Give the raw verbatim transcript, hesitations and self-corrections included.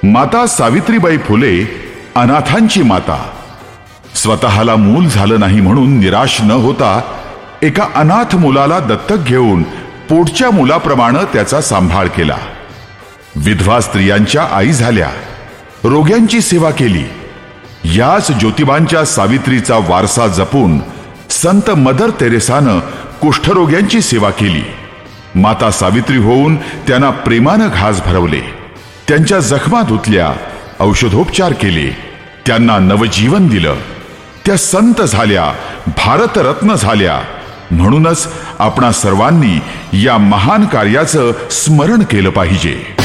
माता सावित्रीबाई फुले अनाथांची माता. स्वतःला मूल झालं नाही म्हणून निराश न होता एका अनाथ मुलाला दत्तक घेऊन पोटच्या मुलाप्रमाणे त्याचा सांभाळ केला. विधवा स्त्रियांच्या आई झाल्या, रोग्यांची सेवा केली. याच ज्योतिबांच्या सावित्रीचा वारसा जपून संत मदर तेरेसानं कुष्ठरोग्यांची सेवा केली. माता सावित्री होऊन त्यांना प्रेमानं घास भरवले, त्यांच्या जखमा धुतल्या, औषधोपचार केले, त्यांना नवजीवन दिलं. त्या संत झाल्या, भारतरत्न झाल्या. म्हणूनच आपणा सर्वांनी या महान कार्याचं स्मरण केलं पाहिजे.